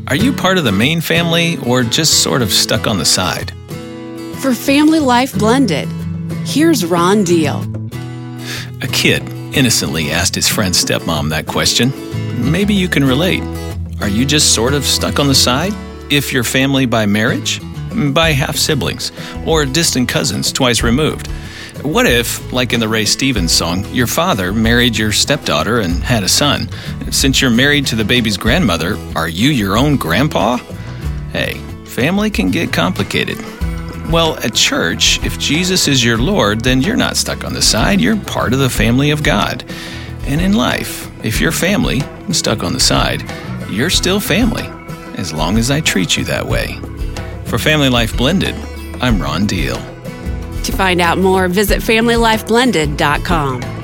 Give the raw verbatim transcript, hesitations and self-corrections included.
Are you part of the main family or just sort of stuck on the side? For Family Life Blended, here's Ron Deal. A kid innocently asked his friend's stepmom that question. Maybe you can relate. Are you just sort of stuck on the side? If you're family by marriage, by half-siblings, or distant cousins twice removed? What if, like in the Ray Stevens song, your father married your stepdaughter and had a son? Since you're married to the baby's grandmother, are you your own grandpa? Hey, family can get complicated. Well, at church, if Jesus is your Lord, then you're not stuck on the side. You're part of the family of God. And in life, if you're family stuck on the side, you're still family, as long as I treat you that way. For Family Life Blended, I'm Ron Deal. To find out more, visit family life blended dot com.